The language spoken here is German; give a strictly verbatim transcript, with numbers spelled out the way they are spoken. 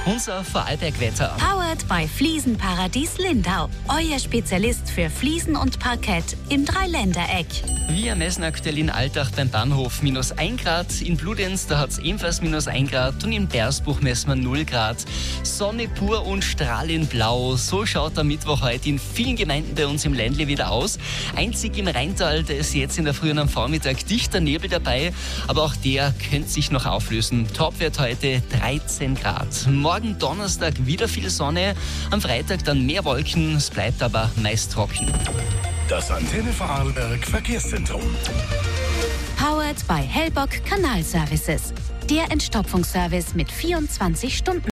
Unser Vorarlberg-Wetter. Powered by Fliesenparadies Lindau. Euer Spezialist für Fliesen und Parkett im Dreiländereck. Wir messen aktuell in Altach beim Bahnhof minus ein Grad. In Bludenz, da hat es ebenfalls minus ein Grad. Und in Bersbuch messen wir null Grad. Sonne pur und strahlend blau. So schaut der Mittwoch heute in vielen Gemeinden bei uns im Ländle wieder aus. Einzig im Rheintal, da ist jetzt in der Früh und am Vormittag dichter Nebel dabei. Aber auch der könnte sich noch auflösen. Topwert heute dreizehn Grad. Morgen Donnerstag wieder viel Sonne. Am Freitag dann mehr Wolken. Es bleibt aber meist trocken. Das Antenne Vorarlberg Verkehrszentrum. Powered by Hellbock Kanalservices. Der Entstopfungsservice mit vierundzwanzig Stunden